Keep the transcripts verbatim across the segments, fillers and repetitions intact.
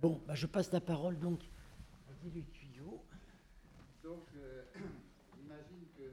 Bon, bah je passe la parole donc à Guy Tuyau. Donc, euh, j'imagine que,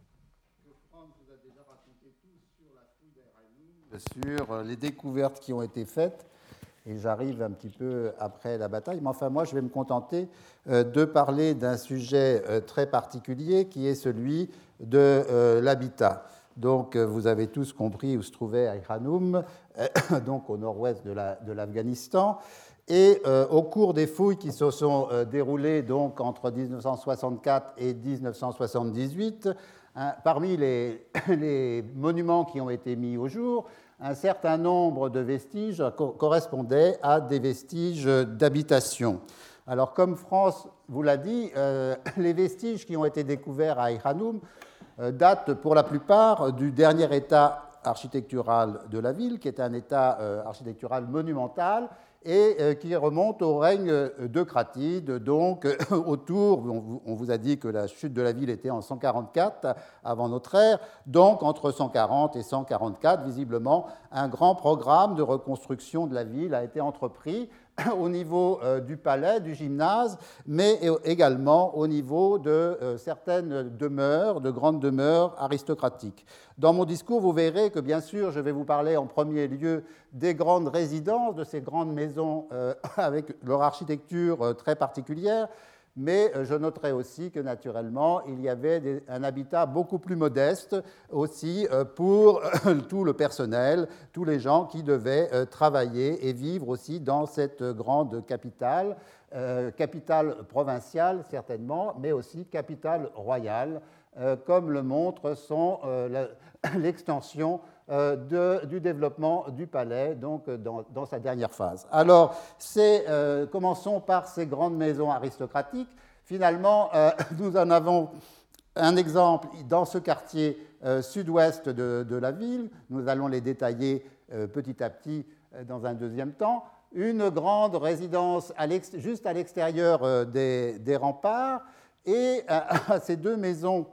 que Franz vous a déjà raconté tout sur la fouille d'Airainoum, sur les découvertes qui ont été faites, et j'arrive un petit peu après la bataille. Mais enfin, moi, je vais me contenter euh, de parler d'un sujet euh, très particulier qui est celui de euh, l'habitat. Donc, euh, vous avez tous compris où se trouvait Airainoum, euh, donc au nord-ouest de, la, de l'Afghanistan. Et euh, au cours des fouilles qui se sont euh, déroulées donc, entre dix-neuf cent soixante-quatre et dix-neuf cent soixante-dix-huit, hein, parmi les, les monuments qui ont été mis au jour, un certain nombre de vestiges co- correspondaient à des vestiges d'habitation. Alors, comme France vous l'a dit, euh, les vestiges qui ont été découverts à Airainoum euh, datent pour la plupart du dernier état architectural de la ville, qui est un état euh, architectural monumental, et euh, qui remonte au règne de Cratide, donc euh, autour, on vous a dit que la chute de la ville était en cent quarante-quatre avant notre ère, donc entre cent quarante et cent quarante-quatre, visiblement, un grand programme de reconstruction de la ville a été entrepris au niveau euh, du palais, du gymnase, mais également au niveau de euh, certaines demeures, de grandes demeures aristocratiques. Dans mon discours, vous verrez que, bien sûr, je vais vous parler en premier lieu des grandes résidences, de ces grandes maisons euh, avec leur architecture euh, très particulière, mais je noterai aussi que, naturellement, il y avait des, un habitat beaucoup plus modeste aussi euh, pour euh, tout le personnel, tous les gens qui devaient euh, travailler et vivre aussi dans cette grande capitale, euh, capitale provinciale certainement, mais aussi capitale royale, euh, comme le montre son, euh, la, l'extension Euh, de, du développement du palais, donc dans, dans sa dernière phase. Alors, euh, commençons par ces grandes maisons aristocratiques. Finalement, euh, nous en avons un exemple dans ce quartier euh, sud-ouest de, de la ville. Nous allons les détailler euh, petit à petit euh, dans un deuxième temps. Une grande résidence à juste à l'extérieur euh, des, des remparts, et euh, à ces deux maisons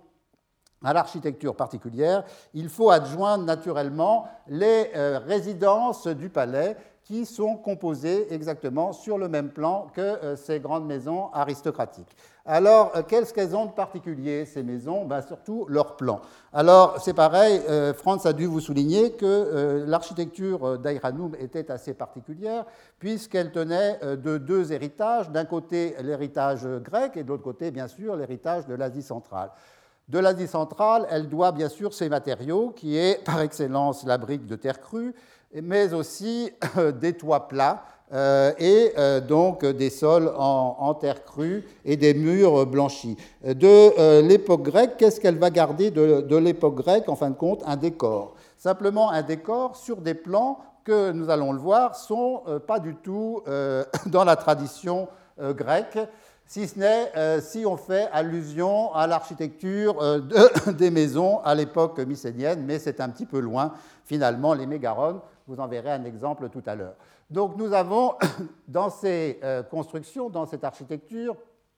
à l'architecture particulière, il faut adjoindre naturellement les euh, résidences du palais qui sont composées exactement sur le même plan que euh, ces grandes maisons aristocratiques. Alors, euh, qu'est-ce qu'elles ont de particulier, ces maisons? Ben, surtout leur plan. Alors, c'est pareil, euh, Franz a dû vous souligner que euh, l'architecture d'Airainoum était assez particulière, puisqu'elle tenait euh, de deux héritages. D'un côté, l'héritage grec, et de l'autre côté, bien sûr, l'héritage de l'Asie centrale. De l'Asie centrale, elle doit bien sûr ses matériaux, qui est par excellence la brique de terre crue, mais aussi euh, des toits plats euh, et euh, donc des sols en, en terre crue et des murs blanchis. De euh, l'époque grecque, qu'est-ce qu'elle va garder de, de l'époque grecque? En fin de compte, un décor. Simplement un décor sur des plans que, nous allons le voir, sont euh, pas du tout euh, dans la tradition euh, grecque, si ce n'est euh, si on fait allusion à l'architecture euh, de, des maisons à l'époque mycénienne, mais c'est un petit peu loin, finalement, les mégarones. Vous en verrez un exemple tout à l'heure. Donc nous avons dans ces euh, constructions, dans cette architecture,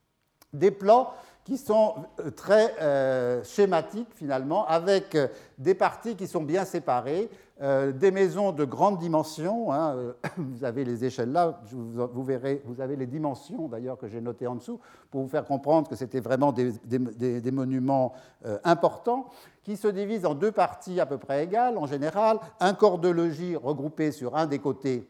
des plans qui sont très euh, schématiques, finalement, avec des parties qui sont bien séparées, Euh, des maisons de grande dimension, hein, euh, vous avez les échelles là, vous, vous verrez, vous avez les dimensions d'ailleurs que j'ai notées en dessous pour vous faire comprendre que c'était vraiment des, des, des monuments euh, importants qui se divisent en deux parties à peu près égales en général, un corps de logis regroupé sur un des côtés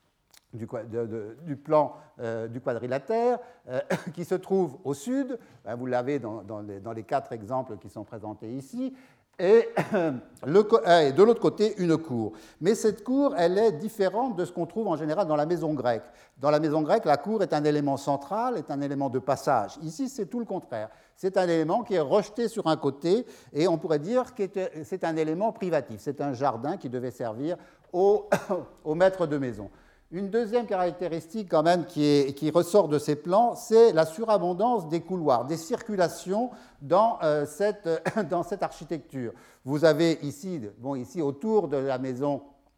du, de, de, du plan euh, du quadrilatère euh, qui se trouve au sud, ben, vous l'avez dans, dans, les, dans les quatre exemples qui sont présentés ici, et le, de l'autre côté, une cour. Mais cette cour, elle est différente de ce qu'on trouve en général dans la maison grecque. Dans la maison grecque, la cour est un élément central, est un élément de passage. Ici, c'est tout le contraire. C'est un élément qui est rejeté sur un côté, et on pourrait dire que c'est un élément privatif. C'est un jardin qui devait servir au, au maître de maison. Une deuxième caractéristique quand même qui, est, qui ressort de ces plans, c'est la surabondance des couloirs, des circulations dans, euh, cette, dans cette architecture. Vous avez ici, bon, ici autour de la maison,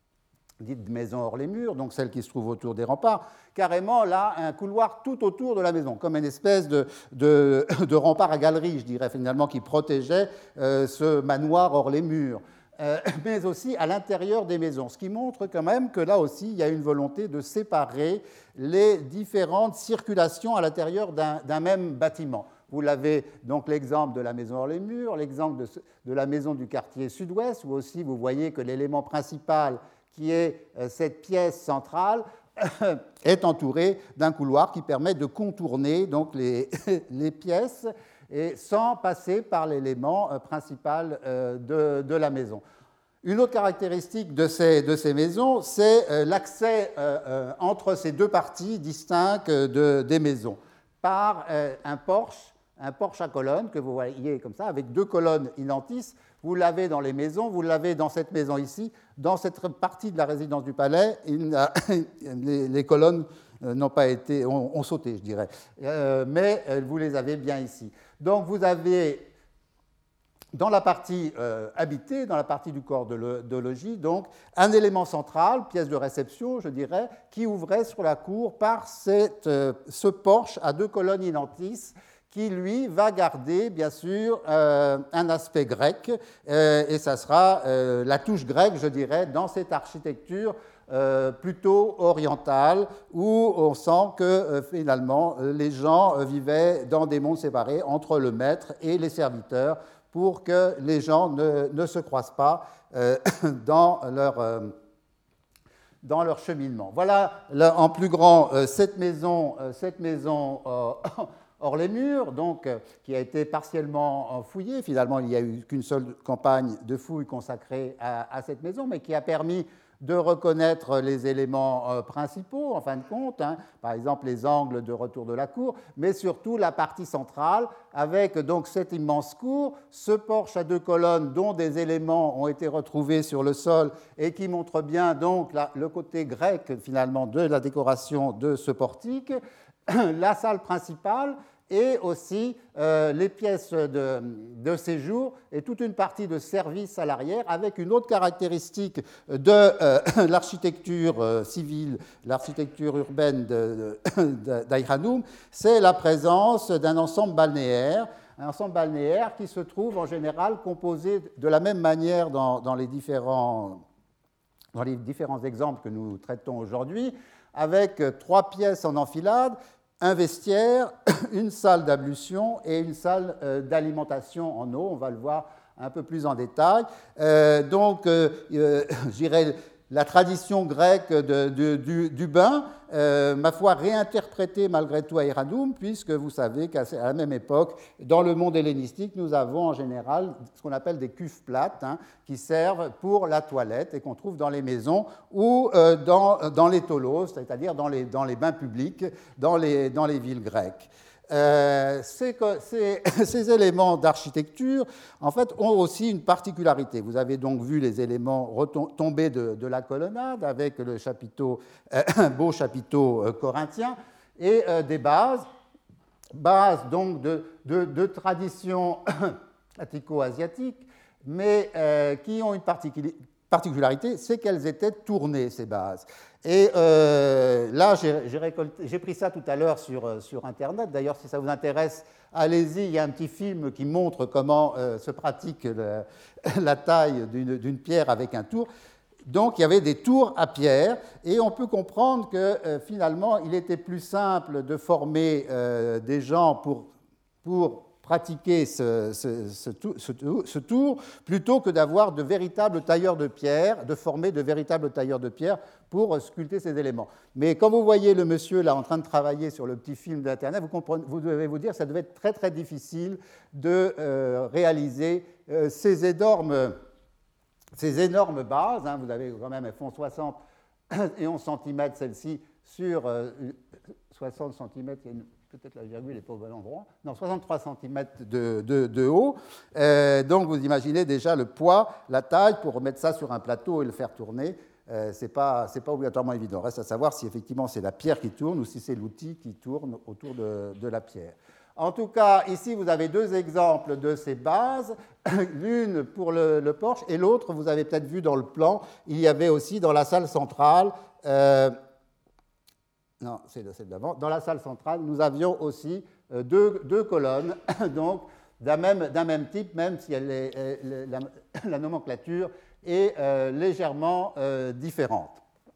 dite maison hors les murs, donc celle qui se trouve autour des remparts, carrément là un couloir tout autour de la maison, comme une espèce de, de, de rempart à galerie, je dirais finalement, qui protégeait euh, ce manoir hors les murs. euh, mais aussi à l'intérieur des maisons, ce qui montre quand même que là aussi, il y a une volonté de séparer les différentes circulations à l'intérieur d'un, d'un même bâtiment. Vous l'avez donc l'exemple de la maison Hors-les-Murs, l'exemple de, de la maison du quartier sud-ouest, où aussi vous voyez que l'élément principal, qui est euh, cette pièce centrale, est entouré d'un couloir qui permet de contourner donc, les, les pièces et sans passer par l'élément principal de, de la maison. Une autre caractéristique de ces, de ces maisons, c'est l'accès entre ces deux parties distinctes de, des maisons par un porche, un porche à colonnes que vous voyez comme ça, avec deux colonnes inantis. Vous l'avez dans les maisons, vous l'avez dans cette maison ici. Dans cette partie de la résidence du palais, il a, les, les colonnes n'ont pas été, ont, ont sauté, je dirais, euh, mais vous les avez bien ici. Donc vous avez dans la partie euh, habitée, dans la partie du corps de, le, de logis, donc un élément central, pièce de réception, je dirais, qui ouvrait sur la cour par cette, euh, ce porche à deux colonnes inantis, qui, lui, va garder, bien sûr, euh, un aspect grec, euh, et ça sera euh, la touche grecque, je dirais, dans cette architecture euh, plutôt orientale, où on sent que, euh, finalement, les gens euh, vivaient dans des mondes séparés entre le maître et les serviteurs, pour que les gens ne, ne se croisent pas euh, dans leur... Euh, dans leur cheminement. Voilà, là, en plus grand, euh, cette maison, euh, cette maison euh, Hors-les-Murs, donc, euh, qui a été partiellement fouillée. Finalement, il n'y a eu qu'une seule campagne de fouilles consacrée à, à cette maison, mais qui a permis de reconnaître les éléments euh, principaux, en fin de compte, hein, par exemple les angles de retour de la cour, mais surtout la partie centrale, avec donc cette immense cour, ce porche à deux colonnes dont des éléments ont été retrouvés sur le sol et qui montrent bien donc la, le côté grec, finalement, de la décoration de ce portique, la salle principale et aussi euh, les pièces de, de séjour et toute une partie de service à l'arrière, avec une autre caractéristique de euh, l'architecture euh, civile, l'architecture urbaine d'Ayranum, c'est la présence d'un ensemble balnéaire, un ensemble balnéaire qui se trouve en général composé de la même manière dans, dans, les, différents, dans les différents exemples que nous traitons aujourd'hui, avec trois pièces en enfilade, un vestiaire, une salle d'ablution et une salle euh, d'alimentation en eau. On va le voir un peu plus en détail. Euh, donc, euh, euh, je dirais, la tradition grecque de, de, du, du bain, euh, ma foi, réinterprétée malgré tout à Ayranum, puisque vous savez qu'à la même époque, dans le monde hellénistique, nous avons en général ce qu'on appelle des cuves plates, hein, qui servent pour la toilette et qu'on trouve dans les maisons ou euh, dans, dans les tolos, c'est-à-dire dans les, dans les bains publics, dans les, dans les villes grecques. Euh, ces, ces, ces éléments d'architecture, en fait, ont aussi une particularité. Vous avez donc vu les éléments tombés de, de la colonnade avec le chapiteau, euh, un beau chapiteau euh, corinthien et euh, des bases, bases donc de, de, de tradition attico-asiatique, mais euh, qui ont une particularité. particularité, c'est qu'elles étaient tournées, ces bases. Et euh, là, j'ai, j'ai, récolté, j'ai pris ça tout à l'heure sur, sur Internet. D'ailleurs, si ça vous intéresse, allez-y, il y a un petit film qui montre comment euh, se pratique le, la taille d'une, d'une pierre avec un tour. Donc, il y avait des tours à pierre, et on peut comprendre que euh, finalement, il était plus simple de former euh, des gens pour, pour pratiquer ce, ce, ce, ce, ce tour plutôt que d'avoir de véritables tailleurs de pierre, de former de véritables tailleurs de pierre pour sculpter ces éléments. Mais quand vous voyez le monsieur là en train de travailler sur le petit film d'Internet, vous, comprenez, vous devez vous dire que ça devait être très très difficile de euh, réaliser euh, ces énormes, ces énormes bases. Hein, vous avez quand même, elles font soixante et onze centimètres celle-ci sur euh, soixante centimètres. Il y a une, peut-être la virgule n'est pas au bon endroit, non, soixante-trois centimètres de, de, de haut. Euh, donc vous imaginez déjà le poids, la taille, pour remettre ça sur un plateau et le faire tourner, euh, ce n'est pas, c'est pas obligatoirement évident. Reste à savoir si effectivement c'est la pierre qui tourne ou si c'est l'outil qui tourne autour de, de la pierre. En tout cas, ici vous avez deux exemples de ces bases, l'une pour le, le porche et l'autre, vous avez peut-être vu dans le plan, il y avait aussi dans la salle centrale, euh, non, c'est celle d'avant. Dans la salle centrale, nous avions aussi deux, deux colonnes, donc d'un même, d'un même type, même si elle est, elle, la, la nomenclature est euh, légèrement euh, différente.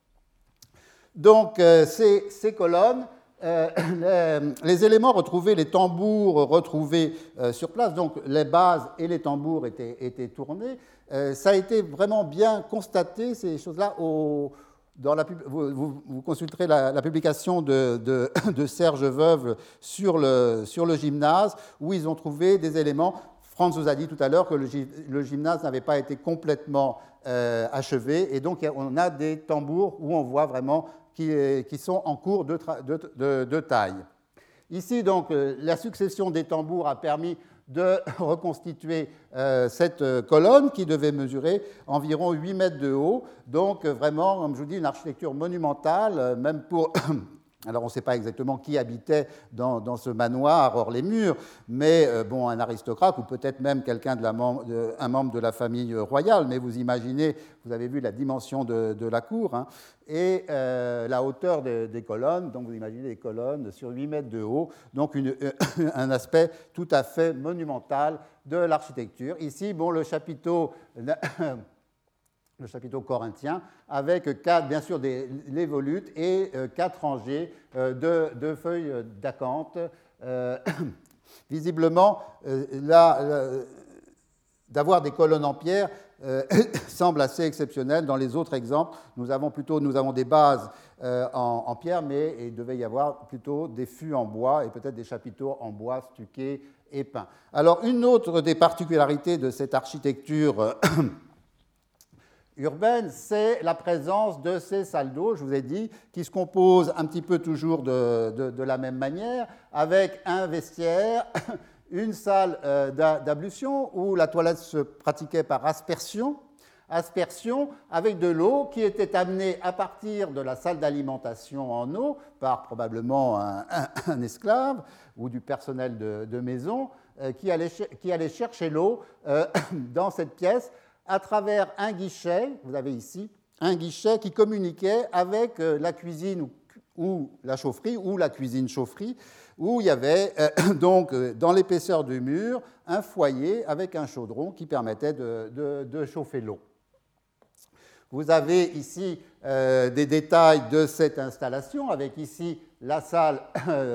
Donc, euh, ces, ces colonnes, euh, les, les éléments retrouvés, les tambours retrouvés euh, sur place, donc les bases et les tambours étaient, étaient tournés. Euh, ça a été vraiment bien constaté, ces choses-là, au, dans la, vous, vous, vous consulterez la, la publication de, de, de Serge Veuve sur le, sur le gymnase, où ils ont trouvé des éléments. Franz vous a dit tout à l'heure que le, le gymnase n'avait pas été complètement euh, achevé, et donc on a des tambours où on voit vraiment qui, qui sont en cours de, de, de, de taille. Ici, donc, la succession des tambours a permis de reconstituer euh, cette colonne qui devait mesurer environ huit mètres de haut. Donc, vraiment, comme je vous dis, une architecture monumentale, même pour... Alors, on ne sait pas exactement qui habitait dans, dans ce manoir hors les murs, mais euh, bon, un aristocrate ou peut-être même quelqu'un de la, de, un membre de la famille royale. Mais vous imaginez, vous avez vu la dimension de, de la cour hein, et euh, la hauteur de, des colonnes. Donc, vous imaginez des colonnes sur huit mètres de haut. Donc, une, un aspect tout à fait monumental de l'architecture. Ici, bon, le chapiteau. le chapiteau corinthien, avec quatre, bien sûr des, les volutes et euh, quatre rangées euh, de, de feuilles d'acanthe. Euh, visiblement, euh, là, euh, d'avoir des colonnes en pierre euh, semble assez exceptionnel. Dans les autres exemples, nous avons plutôt nous avons des bases euh, en, en pierre, mais il devait y avoir plutôt des fûts en bois et peut-être des chapiteaux en bois stuqués et peints. Alors, une autre des particularités de cette architecture euh, urbaine, c'est la présence de ces salles d'eau, je vous ai dit, qui se composent un petit peu toujours de, de, de la même manière, avec un vestiaire, une salle euh, d'ablution où la toilette se pratiquait par aspersion, aspersion avec de l'eau qui était amenée à partir de la salle d'alimentation en eau par probablement un, un, un esclave ou du personnel de, de maison euh, qui, allait, qui allait chercher l'eau euh, dans cette pièce à travers un guichet, vous avez ici, un guichet qui communiquait avec la cuisine ou, ou la chaufferie, ou la cuisine-chaufferie, où il y avait euh, donc dans l'épaisseur du mur un foyer avec un chaudron qui permettait de, de, de chauffer l'eau. Vous avez ici euh, des détails de cette installation, avec ici la salle euh,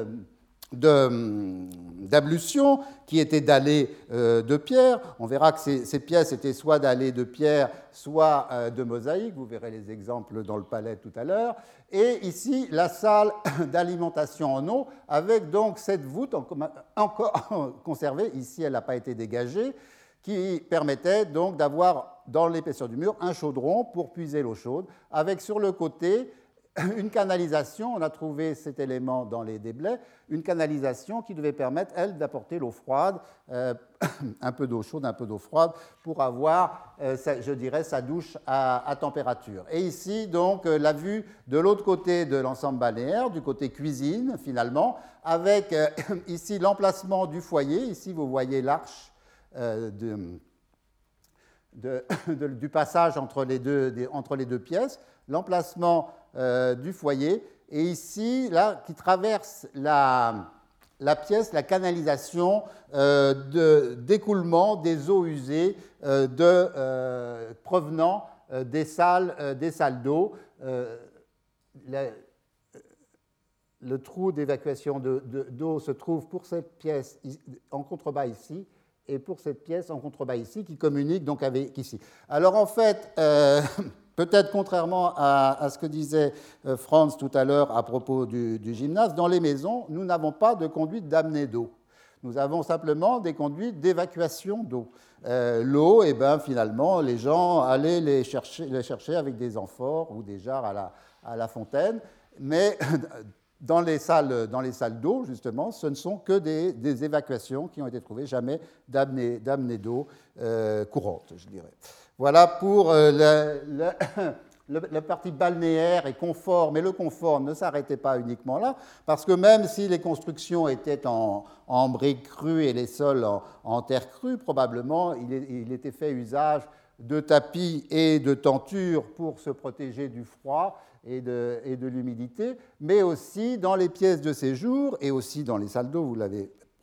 d'ablution qui était dallée euh, de pierre. On verra que ces, ces pièces étaient soit dallées de pierre, soit euh, de mosaïque. Vous verrez les exemples dans le palais tout à l'heure. Et ici, la salle d'alimentation en eau, avec donc cette voûte en, encore conservée. Ici, elle n'a pas été dégagée, qui permettait donc d'avoir dans l'épaisseur du mur un chaudron pour puiser l'eau chaude, avec sur le côté une canalisation, on a trouvé cet élément dans les déblais, une canalisation qui devait permettre, elle, d'apporter l'eau froide, euh, un peu d'eau chaude, un peu d'eau froide, pour avoir, euh, sa, je dirais, sa douche à, à température. Et ici, donc, euh, la vue de l'autre côté de l'ensemble balnéaire, du côté cuisine, finalement, avec euh, ici l'emplacement du foyer. Ici, vous voyez l'arche euh, de, de, de, du passage entre les deux, des, entre les deux pièces, l'emplacement Euh, du foyer, et ici, là, qui traverse la, la pièce, la canalisation euh, d'écoulement de, des eaux usées euh, de, euh, provenant euh, des salles, euh, des salles d'eau. Euh, le trou d'évacuation d'eau de, de, se trouve pour cette pièce en contrebas ici, et pour cette pièce en contrebas ici, qui communique donc avec ici. Alors en fait, euh, peut-être contrairement à, à ce que disait Franz tout à l'heure à propos du, du gymnase, dans les maisons, nous n'avons pas de conduite d'amener d'eau. Nous avons simplement des conduites d'évacuation d'eau. Euh, l'eau, eh ben, finalement, les gens allaient les chercher, les chercher avec des amphores ou des jarres à la, à la fontaine, mais dans les salles, dans les salles d'eau, justement, ce ne sont que des, des évacuations qui ont été trouvées, jamais d'amener, d'amener d'eau euh, courante, je dirais. Voilà pour euh, le, le, le, la partie balnéaire et confort, mais le confort ne s'arrêtait pas uniquement là, parce que même si les constructions étaient en, en briques crues et les sols en, en terre crue, probablement il, il était fait usage de tapis et de tentures pour se protéger du froid et de, et de l'humidité, mais aussi dans les pièces de séjour et aussi dans les salles d'eau, vous l'avez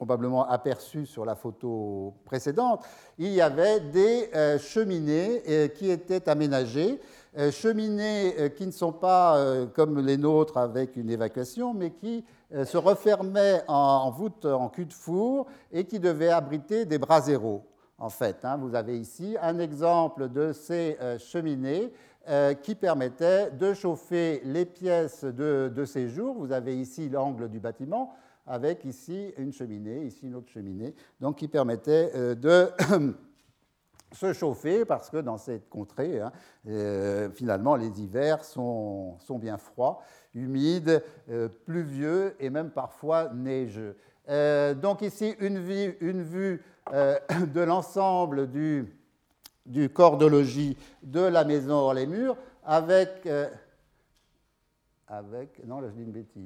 probablement aperçu sur la photo précédente, il y avait des euh, cheminées euh, qui étaient aménagées, euh, cheminées euh, qui ne sont pas euh, comme les nôtres avec une évacuation, mais qui euh, se refermaient en, en voûte, en cul de four, et qui devaient abriter des braseros. En fait, hein, vous avez ici un exemple de ces euh, cheminées euh, qui permettaient de chauffer les pièces de, de séjour. Vous avez ici l'angle du bâtiment, avec ici une cheminée, ici une autre cheminée, donc qui permettait euh, de se chauffer, parce que dans cette contrée, hein, euh, finalement, les hivers sont, sont bien froids, humides, euh, pluvieux et même parfois neigeux. Euh, donc ici, une, vue, une vue euh, de l'ensemble du, du corps de logis de la maison Hors-les-Murs, avec, euh, avec... Non, là, je dis une bêtise.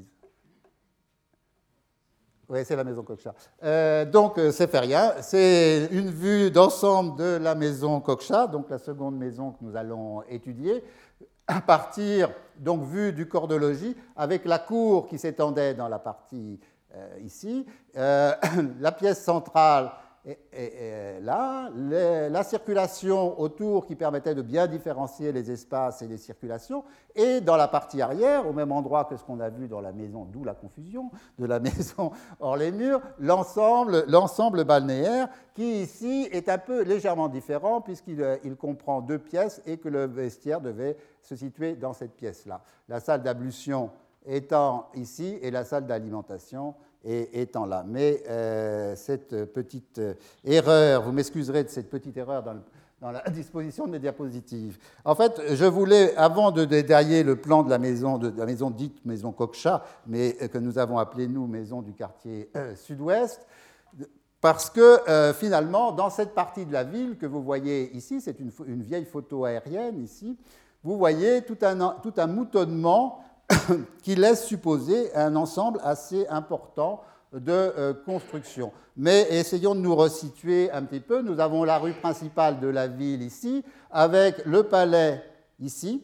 Oui, c'est la maison Koksha. Euh, donc, c'est fait rien. C'est une vue d'ensemble de la maison Koksha, donc la seconde maison que nous allons étudier, à partir, donc, vue du corps de logis, avec la cour qui s'étendait dans la partie euh, ici, euh, la pièce centrale est, est, est là, les, la circulation autour qui permettait de bien différencier les espaces et les circulations, et dans la partie arrière, au même endroit que ce qu'on a vu dans la maison, d'où la confusion, de la maison Hors-les-Murs, l'ensemble, l'ensemble balnéaire qui ici est un peu légèrement différent puisqu'il il comprend deux pièces et que le vestiaire devait se situer dans cette pièce-là. La salle d'ablution étant ici et la salle d'alimentation étant là. Mais euh, cette petite erreur, vous m'excuserez de cette petite erreur dans, le, dans la disposition de mes diapositives. En fait, je voulais, avant de détailler le plan de la maison, de, de la maison dite maison Koksha, mais que nous avons appelée, nous, maison du quartier euh, sud-ouest, parce que euh, finalement, dans cette partie de la ville que vous voyez ici, c'est une, une vieille photo aérienne ici, vous voyez tout un, tout un moutonnement qui laisse supposer un ensemble assez important de euh, construction. Mais essayons de nous resituer un petit peu. Nous avons la rue principale de la ville ici, avec le palais ici,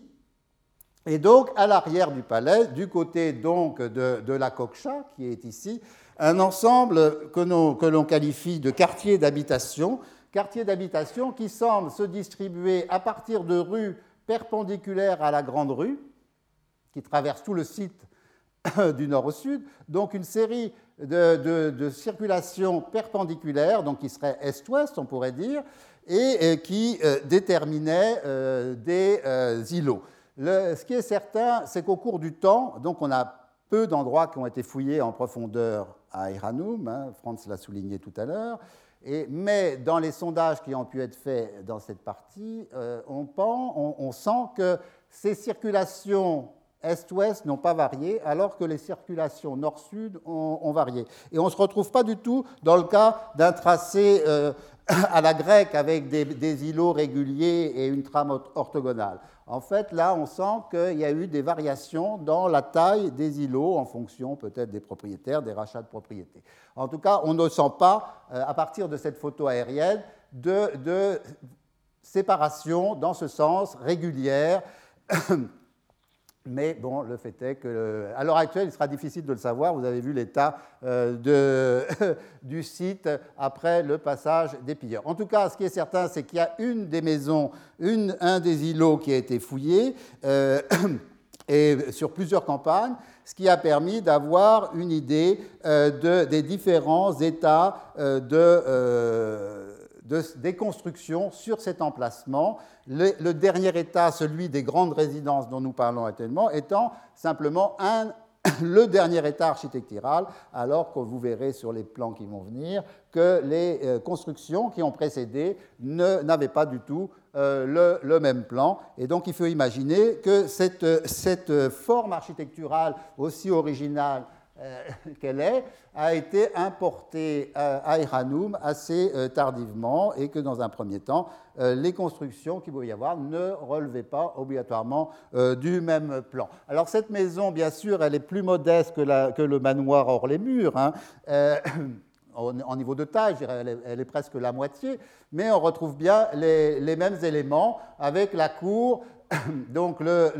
et donc à l'arrière du palais, du côté donc de, de la Koksha, qui est ici, un ensemble que, nous, que l'on qualifie de quartier d'habitation, quartier d'habitation qui semble se distribuer à partir de rues perpendiculaires à la grande rue, qui traverse tout le site du nord au sud, donc une série de, de, de circulations perpendiculaires, donc qui serait est-ouest, on pourrait dire, et, et qui euh, déterminaient euh, des euh, îlots. Le, ce qui est certain, c'est qu'au cours du temps, donc on a peu d'endroits qui ont été fouillés en profondeur à Aïranoum, hein, Franz l'a souligné tout à l'heure, et, mais dans les sondages qui ont pu être faits dans cette partie, euh, on, pense, on, on sent que ces circulations est-ouest n'ont pas varié, alors que les circulations nord-sud ont, ont varié. Et on ne se retrouve pas du tout dans le cas d'un tracé euh, à la grecque avec des, des îlots réguliers et une trame orthogonale. En fait, là, on sent qu'il y a eu des variations dans la taille des îlots en fonction peut-être des propriétaires, des rachats de propriétés. En tout cas, on ne sent pas, euh, à partir de cette photo aérienne, de, de séparation dans ce sens régulière. Mais bon, le fait est qu'à l'heure actuelle, il sera difficile de le savoir. Vous avez vu l'état euh, de, du site après le passage des pilleurs. En tout cas, ce qui est certain, c'est qu'il y a une des maisons, une, un des îlots qui a été fouillé, euh, et sur plusieurs campagnes, ce qui a permis d'avoir une idée euh, de, des différents états euh, de... Euh, De, des constructions sur cet emplacement. Le, le dernier état, celui des grandes résidences dont nous parlons actuellement, étant simplement un, le dernier état architectural, alors que vous verrez sur les plans qui vont venir que les euh, constructions qui ont précédé ne, n'avaient pas du tout euh, le, le même plan. Et donc il faut imaginer que cette, cette forme architecturale aussi originale Euh, qu'elle est, a été importée à Aïranoum assez euh, tardivement et que dans un premier temps, euh, les constructions qu'il pouvait y avoir ne relevaient pas obligatoirement euh, du même plan. Alors cette maison, bien sûr, elle est plus modeste que, la, que le manoir Hors-les-Murs, hein. euh, en niveau de taille, je dirais, elle est, elle est presque la moitié, mais on retrouve bien les, les mêmes éléments avec la cour, donc le, le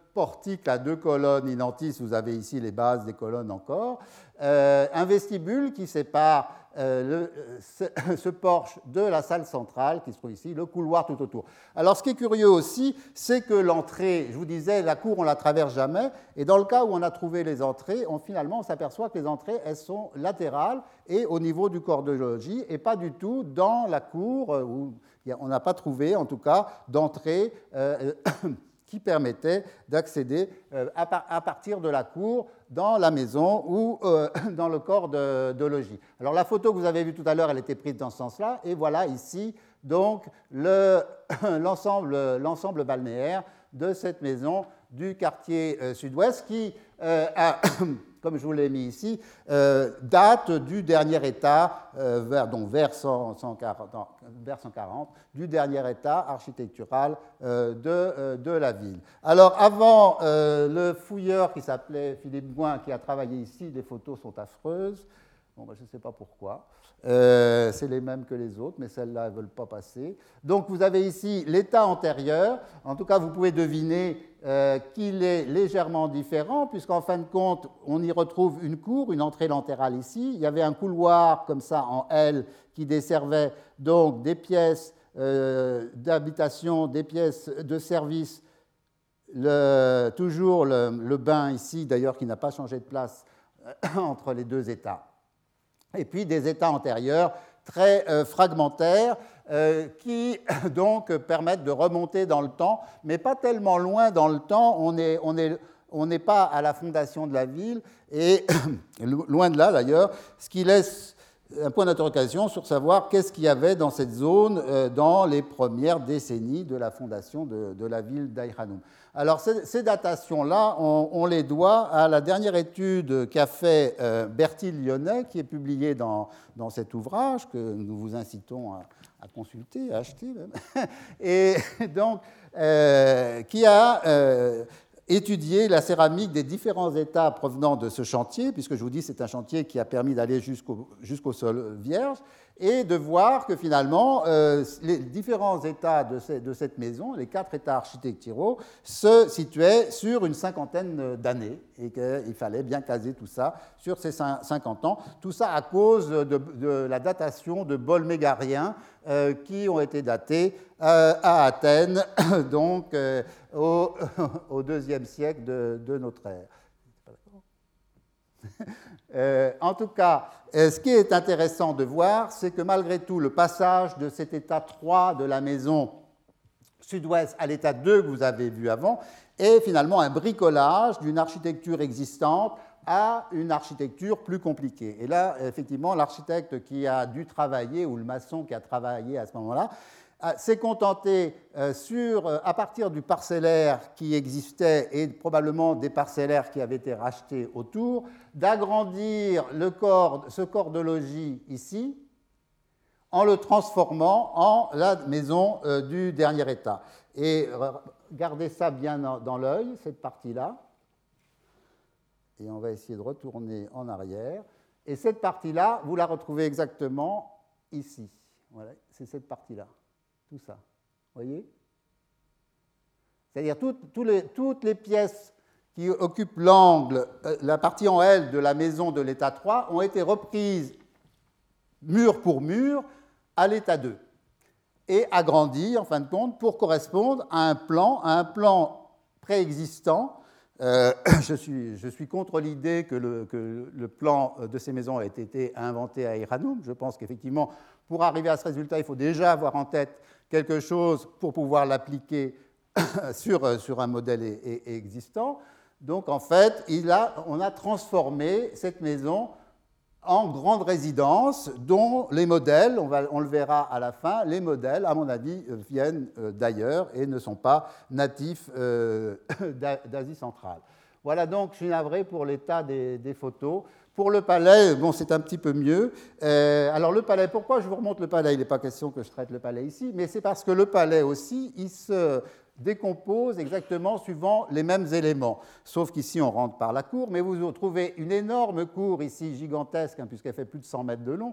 portique à deux colonnes identiques, vous avez ici les bases des colonnes encore, euh, un vestibule qui sépare euh, le, ce, ce porche de la salle centrale qui se trouve ici, le couloir tout autour. Alors ce qui est curieux aussi, c'est que l'entrée, je vous disais, la cour on ne la traverse jamais, et dans le cas où on a trouvé les entrées, on, finalement on s'aperçoit que les entrées elles sont latérales et au niveau du corps de logis, et pas du tout dans la cour où on n'a pas trouvé en tout cas d'entrée euh, qui permettait d'accéder euh, à, par, à partir de la cour dans la maison ou euh, dans le corps de, de logis. Alors la photo que vous avez vue tout à l'heure, elle était prise dans ce sens-là, et voilà ici donc le, l'ensemble, l'ensemble balnéaire de cette maison du quartier euh, sud-ouest qui euh, a, comme je vous l'ai mis ici, euh, date du dernier état, euh, vers, donc vers, cent, cent quarante, non, vers cent quarante, du dernier état architectural euh, de, euh, de la ville. Alors, avant, euh, le fouilleur qui s'appelait Philippe Gouin, qui a travaillé ici, les photos sont affreuses. Bon, ben, je ne sais pas pourquoi. Euh, c'est les mêmes que les autres, mais celles-là, elles ne veulent pas passer. Donc, vous avez ici l'état antérieur. En tout cas, vous pouvez deviner euh, qu'il est légèrement différent, puisqu'en fin de compte, on y retrouve une cour, une entrée latérale ici. Il y avait un couloir comme ça en L qui desservait donc des pièces euh, d'habitation, des pièces de service. Le, toujours le, le bain ici, d'ailleurs, qui n'a pas changé de place entre les deux états. Et puis des états antérieurs très euh, fragmentaires euh, qui donc permettent de remonter dans le temps, mais pas tellement loin dans le temps, on n'est on est, on n'est pas à la fondation de la ville, et loin de là d'ailleurs, ce qui laisse un point d'interrogation sur savoir qu'est-ce qu'il y avait dans cette zone euh, dans les premières décennies de la fondation de, de la ville d'Aïranoum. Alors, ces, ces datations-là, on, on les doit à la dernière étude qu'a fait euh, Bertil Lyonnais, qui est publiée dans, dans cet ouvrage, que nous vous incitons à, à consulter, à acheter même, et donc, euh, qui a euh, étudié la céramique des différents états provenant de ce chantier, puisque je vous dis c'est un chantier qui a permis d'aller jusqu'au, jusqu'au sol vierge, et de voir que finalement, euh, les différents états de, ces, de cette maison, les quatre états architecturaux, se situaient sur une cinquantaine d'années, et qu'il fallait bien caser tout ça sur ces cinquante ans. Tout ça à cause de, de la datation de bols mégariens euh, qui ont été datés euh, à Athènes, donc euh, au, au deuxième siècle de, de notre ère. Euh, en tout cas, euh, ce qui est intéressant de voir, c'est que malgré tout, le passage de cet état trois de la maison sud-ouest à l'état deux que vous avez vu avant est finalement un bricolage d'une architecture existante à une architecture plus compliquée. Et là, effectivement, l'architecte qui a dû travailler, ou le maçon qui a travaillé à ce moment-là, s'est contenté sur, à partir du parcellaire qui existait et probablement des parcellaires qui avaient été rachetés autour, d'agrandir le corps, ce corps de logis ici en le transformant en la maison du dernier état. Et gardez ça bien dans l'œil, cette partie-là. Et on va essayer de retourner en arrière. Et cette partie-là, vous la retrouvez exactement ici. Voilà, c'est cette partie-là. Tout ça, vous voyez? C'est-à-dire toutes, toutes, les, toutes les pièces qui occupent l'angle, la partie en L de la maison de l'état trois, ont été reprises mur pour mur à l'état deux et agrandies, en fin de compte, pour correspondre à un plan, à un plan préexistant. Euh, je, suis, je suis contre l'idée que le, que le plan de ces maisons ait été inventé à Aïranoum. Je pense qu'effectivement, pour arriver à ce résultat, il faut déjà avoir en tête quelque chose pour pouvoir l'appliquer sur, sur un modèle existant. Donc, en fait, il a, on a transformé cette maison en grande résidence dont les modèles, on, va, on le verra à la fin, les modèles, à mon avis, viennent d'ailleurs et ne sont pas natifs euh, d'Asie centrale. Voilà donc, je suis navré pour l'état des, des photos. Pour le palais, bon, c'est un petit peu mieux. Euh, alors le palais, pourquoi je vous remonte le palais? Il n'est pas question que je traite le palais ici, mais c'est parce que le palais aussi, il se décompose exactement suivant les mêmes éléments. Sauf qu'ici, on rentre par la cour, mais vous trouvez une énorme cour ici, gigantesque, hein, puisqu'elle fait plus de cent mètres de long,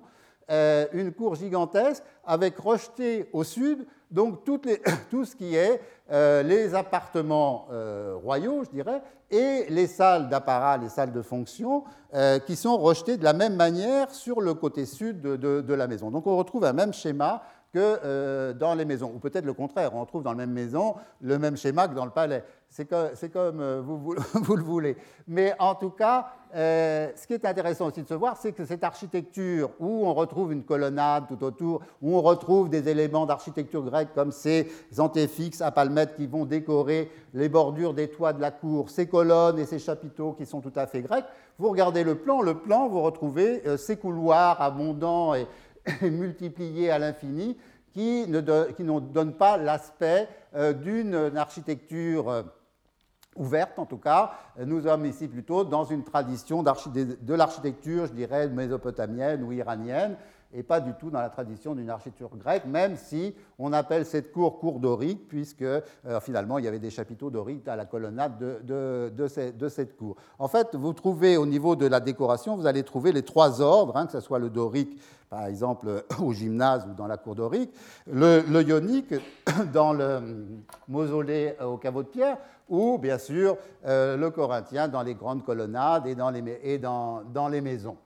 euh, une cour gigantesque avec rejeté au sud donc toutes les, tout ce qui est euh, les appartements euh, royaux, je dirais, et les salles d'apparat, les salles de fonction, euh, qui sont rejetées de la même manière sur le côté sud de, de, de la maison. Donc on retrouve un même schéma que euh, dans les maisons, ou peut-être le contraire, on retrouve dans la même maison le même schéma que dans le palais. C'est comme, c'est comme euh, vous, vous, vous le voulez. Mais en tout cas, euh, ce qui est intéressant aussi de se voir, c'est que cette architecture où on retrouve une colonnade tout autour, où on retrouve des éléments d'architecture grecque comme ces antéfixes à palmettes qui vont décorer les bordures des toits de la cour, ces colonnes et ces chapiteaux qui sont tout à fait grecs, vous regardez le plan, le plan, vous retrouvez euh, ces couloirs abondants et multipliés à l'infini qui ne, don, qui ne donnent pas l'aspect euh, d'une architecture euh, ouverte, en tout cas. Nous sommes ici plutôt dans une tradition de l'architecture, je dirais, mésopotamienne ou iranienne, et pas du tout dans la tradition d'une architecture grecque, même si on appelle cette cour cour dorique, puisque euh, finalement il y avait des chapiteaux doriques à la colonnade de, de, de, ces, de cette cour. En fait, vous trouvez au niveau de la décoration, vous allez trouver les trois ordres, hein, que ce soit le dorique, par exemple au gymnase ou dans la cour dorique, le, le ionique dans le mausolée au caveau de pierre, ou bien sûr euh, le corinthien dans les grandes colonnades et dans les, et dans, dans les maisons.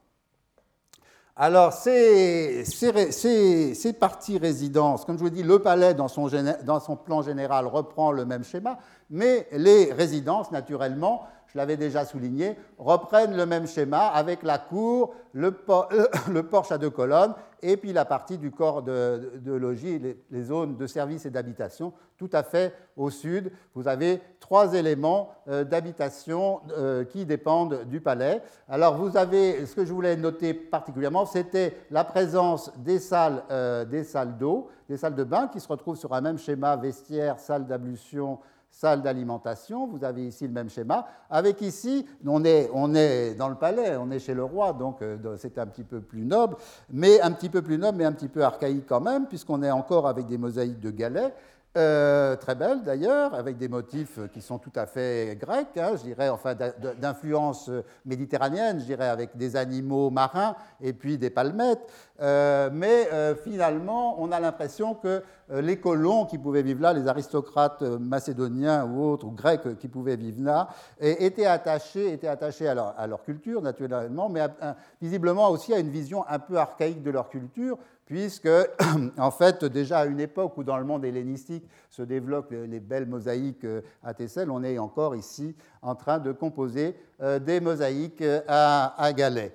Alors, ces, ces, ces, ces parties résidences, comme je vous dis, le palais dans son, dans son plan général reprend le même schéma, mais les résidences, naturellement, je l'avais déjà souligné, reprennent le même schéma avec la cour, le, por le porche à deux colonnes et puis la partie du corps de, de logis, les, les zones de service et d'habitation, tout à fait au sud. Vous avez trois éléments euh, d'habitation euh, qui dépendent du palais. Alors vous avez, ce que je voulais noter particulièrement, c'était la présence des salles, euh, des salles d'eau, des salles de bain qui se retrouvent sur un même schéma vestiaire, salle d'ablution, salle d'alimentation, vous avez ici le même schéma, avec ici, on est, on est dans le palais, on est chez le roi, donc euh, c'est un petit peu plus noble, mais un petit peu plus noble, mais un petit peu archaïque quand même, puisqu'on est encore avec des mosaïques de galets, euh, très belles d'ailleurs, avec des motifs qui sont tout à fait grecs, hein, je dirais, enfin d'influence méditerranéenne, je dirais, avec des animaux marins et puis des palmettes, euh, mais euh, finalement, on a l'impression que euh, les colons qui pouvaient vivre là, les aristocrates macédoniens ou autres, ou grecs qui pouvaient vivre là, étaient attachés, étaient attachés à leur, à leur culture, naturellement, mais à, à, visiblement aussi à une vision un peu archaïque de leur culture, puisque, en fait, déjà à une époque où dans le monde hellénistique se développent les belles mosaïques à Thessale, on est encore ici en train de composer des mosaïques à, à galets.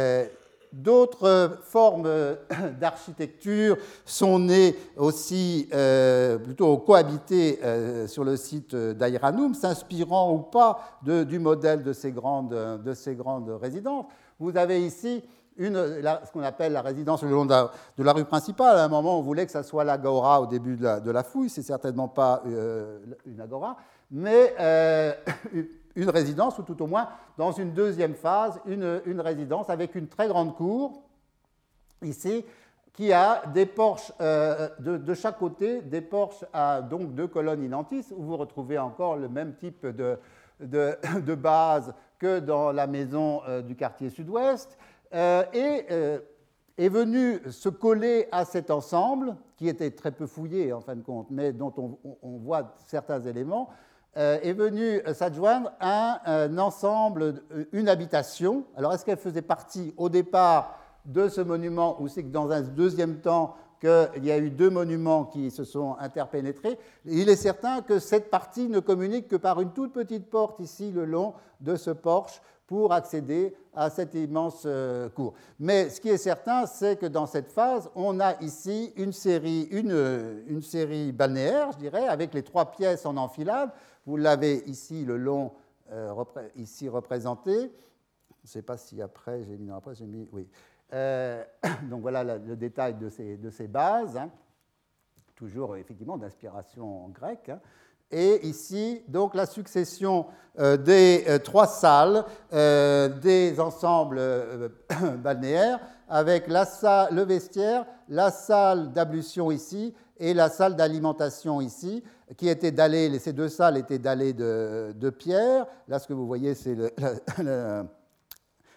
D'autres formes d'architecture sont nées aussi, euh, plutôt cohabitées euh, sur le site d'Aïranoum, s'inspirant ou pas de, du modèle de ces, grandes, de ces grandes résidences. Vous avez ici Une, la, ce qu'on appelle la résidence le long de la, de la rue principale. À un moment, on voulait que ça soit l'agora au début de la, de la fouille. Ce n'est certainement pas euh, une agora, mais euh, une résidence, ou tout au moins, dans une deuxième phase, une, une résidence avec une très grande cour, ici, qui a des porches euh, de, de chaque côté, des porches à donc deux colonnes identiques, où vous retrouvez encore le même type de, de, de base que dans la maison euh, du quartier sud-ouest. Euh, et euh, est venu se coller à cet ensemble, qui était très peu fouillé en fin de compte, mais dont on, on voit certains éléments, euh, est venu s'adjoindre à un ensemble, une habitation. Alors, est-ce qu'elle faisait partie au départ de ce monument, ou c'est que dans un deuxième temps qu'il y a eu deux monuments qui se sont interpénétrés? Il est certain que cette partie ne communique que par une toute petite porte ici le long de ce porche, pour accéder à cette immense cour. Mais ce qui est certain, c'est que dans cette phase, on a ici une série, une, une série balnéaire, je dirais, avec les trois pièces en enfilade. Vous l'avez ici le long, euh, repré ici représenté. Je ne sais pas si après, j'ai mis, non, après j'ai mis, oui. Euh, donc voilà le, le détail de ces, de ces bases, hein, toujours effectivement d'inspiration grecque. Hein. Et ici, donc, la succession euh, des euh, trois salles, euh, des ensembles euh, balnéaires, avec la salle, le vestiaire, la salle d'ablution ici et la salle d'alimentation ici, qui étaient dallées, ces deux salles étaient dallées de, de pierre. Là, ce que vous voyez, c'est le, le,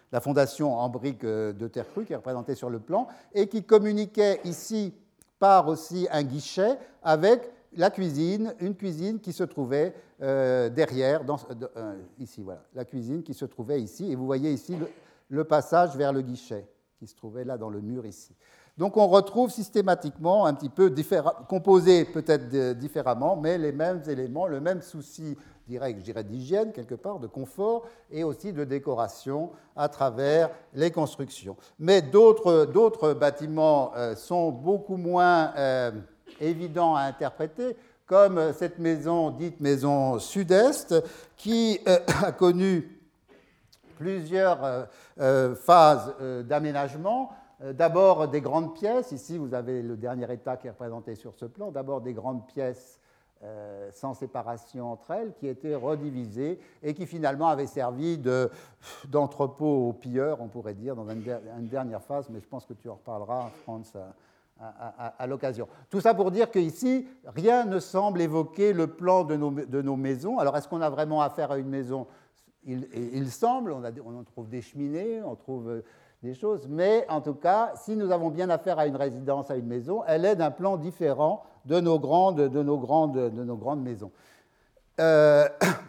la fondation en briques de terre crue qui est représentée sur le plan et qui communiquait ici par aussi un guichet avec la cuisine, une cuisine qui se trouvait euh, derrière, dans, euh, ici, voilà, la cuisine qui se trouvait ici, et vous voyez ici le, le passage vers le guichet qui se trouvait là dans le mur ici. Donc on retrouve systématiquement un petit peu composé peut-être différemment, mais les mêmes éléments, le même souci, je dirais, d'hygiène quelque part, de confort et aussi de décoration à travers les constructions. Mais d'autres bâtiments euh, sont beaucoup moins euh, évidents à interpréter, comme cette maison dite maison sud-est, qui euh, a connu plusieurs euh, euh, phases euh, d'aménagement. D'abord des grandes pièces, ici vous avez le dernier état qui est représenté sur ce plan, d'abord des grandes pièces euh, sans séparation entre elles, qui étaient redivisées et qui finalement avaient servi d'entrepôt aux pilleurs, on pourrait dire, dans une, une dernière phase, mais je pense que tu en reparleras, Franz, à, à, à, à l'occasion. Tout ça pour dire qu'ici, rien ne semble évoquer le plan de nos, de nos maisons. Alors est-ce qu'on a vraiment affaire à une maison? il, il semble, on, a, on trouve des cheminées, on trouve des choses, mais en tout cas, si nous avons bien affaire à une résidence, à une maison, elle est d'un plan différent de nos grandes, de nos grandes, de nos grandes maisons. Euh,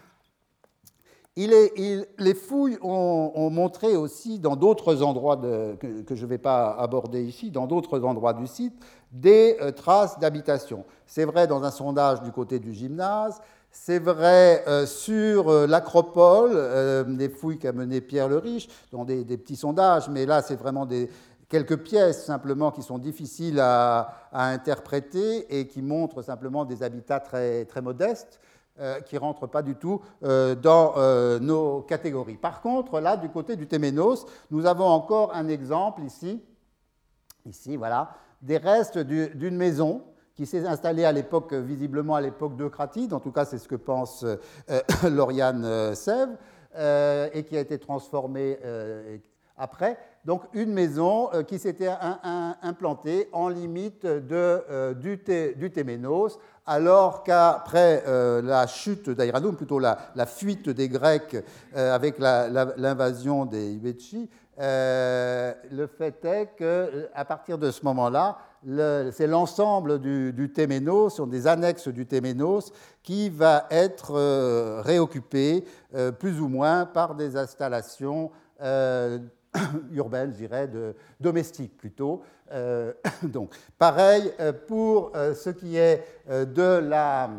il est, il, les fouilles ont, ont montré aussi dans d'autres endroits de, que, que je ne vais pas aborder ici, dans d'autres endroits du site, des euh, traces d'habitation. C'est vrai dans un sondage du côté du gymnase. C'est vrai euh, sur euh, l'acropole, euh, des fouilles qu'a mené Pierre le Riche, dans des, des petits sondages, mais là, c'est vraiment des, quelques pièces simplement qui sont difficiles à, à interpréter et qui montrent simplement des habitats très, très modestes, euh, qui ne rentrent pas du tout euh, dans euh, nos catégories. Par contre, là, du côté du Téménos, nous avons encore un exemple ici, ici, voilà, des restes d'une maison qui s'est installée à l'époque, visiblement à l'époque d'Eucratide, en tout cas c'est ce que pense euh, Lauriane euh, Sèvres, euh, et qui a été transformée euh, après. Donc une maison euh, qui s'était un, un, implantée en limite de, euh, du, té, du Téménos, alors qu'après euh, la chute d'Aïranoum, plutôt la, la fuite des Grecs euh, avec l'invasion des Ibetchi, euh, le fait est qu'à partir de ce moment-là, Le, c'est l'ensemble du, du Téménos, sont des annexes du Téménos, qui va être euh, réoccupé euh, plus ou moins par des installations euh, urbaines, je dirais, de, domestiques plutôt. Euh, donc, pareil pour euh, ce qui est euh, de la...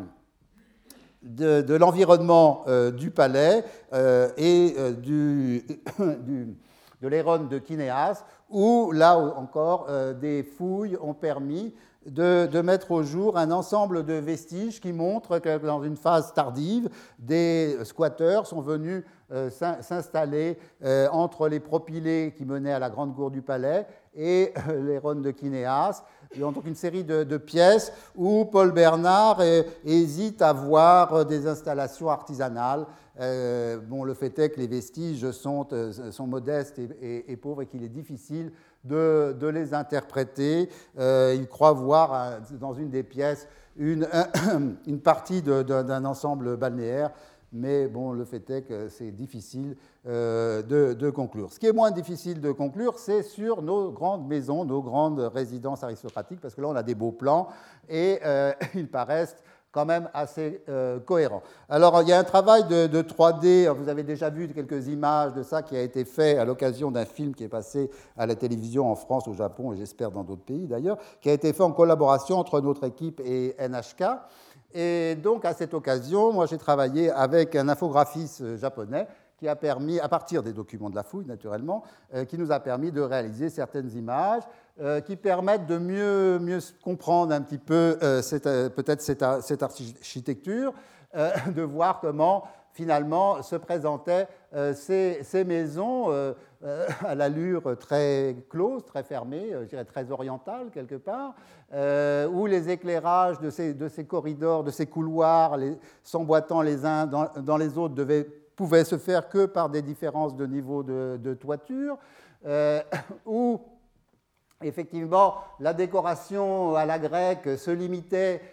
de, de l'environnement euh, du palais euh, et euh, du, du, de l'Héron de Kinéas, où, là encore, euh, des fouilles ont permis de, de mettre au jour un ensemble de vestiges qui montrent que dans une phase tardive, des squatteurs sont venus euh, s'installer euh, entre les propylées qui menaient à la grande cour du palais et euh, les Rondes de Kinéas. Il y a donc une série de, de pièces où Paul Bernard euh, hésite à voir des installations artisanales. Euh, bon, le fait est que les vestiges sont, euh, sont modestes et, et, et pauvres et qu'il est difficile de, de les interpréter. Euh, il croit voir euh, dans une des pièces une, une partie d'un ensemble balnéaire, mais bon, le fait est que c'est difficile euh, de, de conclure. Ce qui est moins difficile de conclure, c'est sur nos grandes maisons, nos grandes résidences aristocratiques, parce que là, on a des beaux plans et euh, ils paraissent quand même assez euh, cohérent. Alors, il y a un travail de, de trois D, vous avez déjà vu quelques images de ça qui a été fait à l'occasion d'un film qui est passé à la télévision en France, au Japon et j'espère dans d'autres pays d'ailleurs, qui a été fait en collaboration entre notre équipe et N H K. Et donc, à cette occasion, moi, j'ai travaillé avec un infographiste japonais qui a permis, à partir des documents de la fouille, naturellement, euh, qui nous a permis de réaliser certaines images euh, qui permettent de mieux, mieux comprendre un petit peu euh, euh, peut-être cette, cette architecture, euh, de voir comment, finalement, se présentaient euh, ces, ces maisons euh, euh, à l'allure très close, très fermée, je dirais très orientale, quelque part, euh, où les éclairages de ces, de ces corridors, de ces couloirs, les, s'emboîtant les uns dans, dans les autres, devaient pouvait se faire que par des différences de niveau de, de toiture, euh, où effectivement la décoration à la grecque se limitait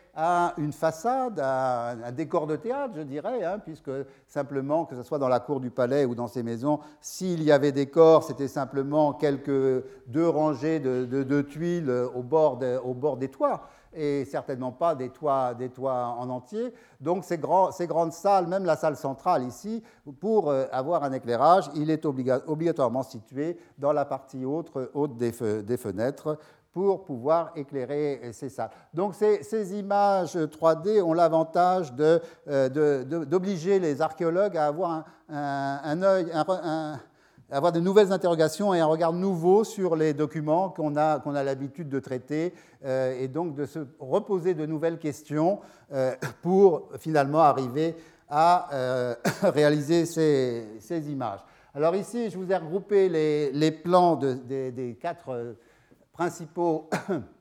à une façade, à un décor de théâtre, je dirais, hein, puisque simplement, que ce soit dans la cour du palais ou dans ces maisons, s'il y avait décor, c'était simplement quelques deux rangées de, de, de tuiles au bord, de, au bord des toits, et certainement pas des toits, des toits en entier. Donc ces, grands, ces grandes salles, même la salle centrale ici, pour avoir un éclairage, il est obliga- obligatoirement situé dans la partie haute, haute des, fe- des fenêtres, pour pouvoir éclairer ces salles. Donc ces, ces images trois D ont l'avantage de, de, de, d'obliger les archéologues à avoir un, un, un œil, un, un, avoir de nouvelles interrogations et un regard nouveau sur les documents qu'on a, qu'on a l'habitude de traiter, euh, et donc de se reposer de nouvelles questions euh, pour finalement arriver à euh, réaliser ces, ces images. Alors ici, je vous ai regroupé les, les plans de, des, des quatre euh, principaux